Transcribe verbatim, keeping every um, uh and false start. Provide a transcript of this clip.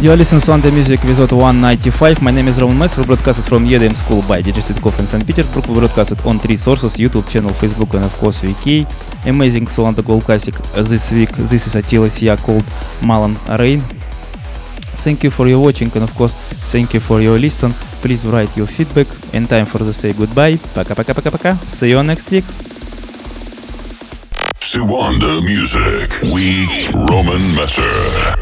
You are listening to Sunday Music episode one ninety-five. My name is Roman Messer, broadcasted from E D M School by D J Stitkoff in Saint Petersburg. We broadcasted on three sources: YouTube channel, Facebook, and of course V K. Amazing Soul the Gold Classic this week. This is Attila Sia called Malan Rain. Thank you for your watching, and of course thank you for your listen. Please write your feedback. And time for the say goodbye. Пока-пока-пока-пока. See you next week. Suanda Music. We Roman Messer.